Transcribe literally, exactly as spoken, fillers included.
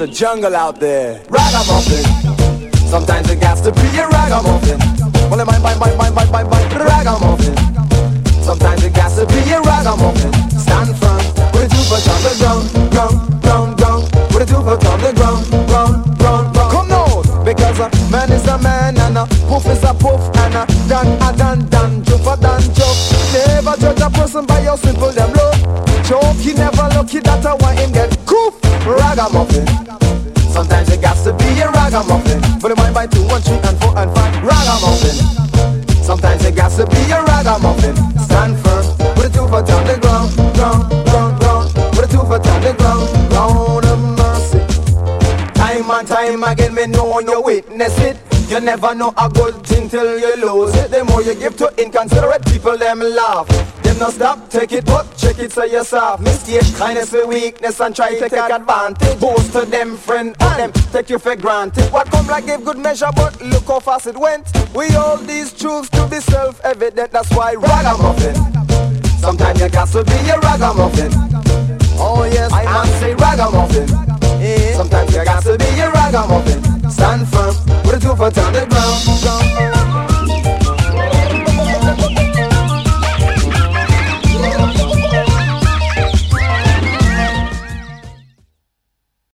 a jungle out there. Ragamuffin. Sometimes it got to be a ragamuffin. Well, my, my, my, my, my, my, my, ragamuffin. Sometimes it got to be a ragamuffin. Stand firm, with a two foot on the ground, ground, ground, ground. With a two foot on the ground, ground, ground, ground. Come now, because a man is a man and a poof is a poof and a dan a dan dan, jump a dan jump. Never judge a person by how simple them look. Choke, he never lucky that I want him get coof. Ragamuffin. Sometimes it got to be a ragamuffin. For the mind by two, one, three, and four, and five. Ragamuffin. Sometimes it got to be a ragamuffin. Stand firm, with a two foot on the ground, ground, ground, ground. With a two foot on the ground, ground of mercy. Time and time again, me know you witness it. You never know a good thing till you lose it. The more you give to inconsiderate people, them laugh. Them not stop, take it, but check it so yourself. Mistake, kindness for weakness and try to take advantage. Boast to them friend and them take you for granted. What come like give good measure, but look how fast it went. We hold these truths to be self-evident. That's why ragamuffin. Sometimes you got to be a ragamuffin. Oh yes, I must say ragamuffin. Yeah. Sometimes you got to be a ragamuffin. Stand firm, with a two foot on the ground.